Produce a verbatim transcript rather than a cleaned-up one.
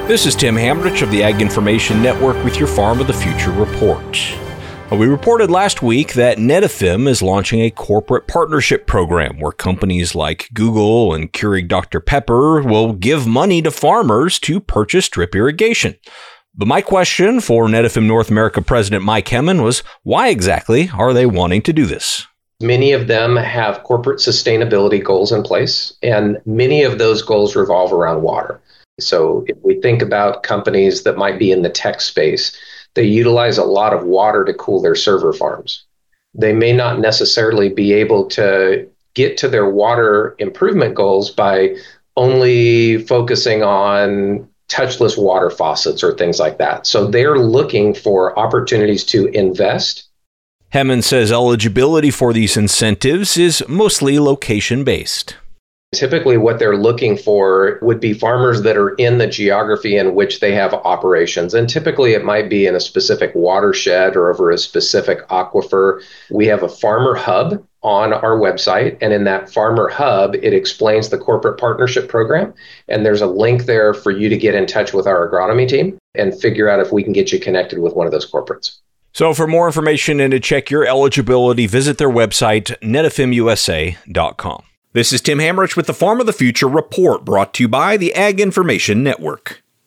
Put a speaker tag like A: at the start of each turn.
A: This is Tim Hamrich of the Ag Information Network with your Farm of the Future report. We reported last week that Netafim is launching a corporate partnership program where companies like Google and Keurig Doctor Pepper will give money to farmers to purchase drip irrigation. But my question for Netafim North America President Mike Hemmen was, why exactly are they wanting to do this?
B: Many of them have corporate sustainability goals in place, and many of those goals revolve around water. So if we think about companies that might be in the tech space, they utilize a lot of water to cool their server farms. They may not necessarily be able to get to their water improvement goals by only focusing on touchless water faucets or things like that. So they're looking for opportunities to invest.
A: Hemmen says eligibility for these incentives is mostly location-based.
B: Typically, what they're looking for would be farmers that are in the geography in which they have operations. And typically, it might be in a specific watershed or over a specific aquifer. We have a farmer hub on our website. And in that farmer hub, it explains the corporate partnership program. And there's a link there for you to get in touch with our agronomy team and figure out if we can get you connected with one of those corporates.
A: So for more information and to check your eligibility, visit their website, netafim u s a dot com. This is Tim Hamrich with the Farm of the Future report, brought to you by the Ag Information Network.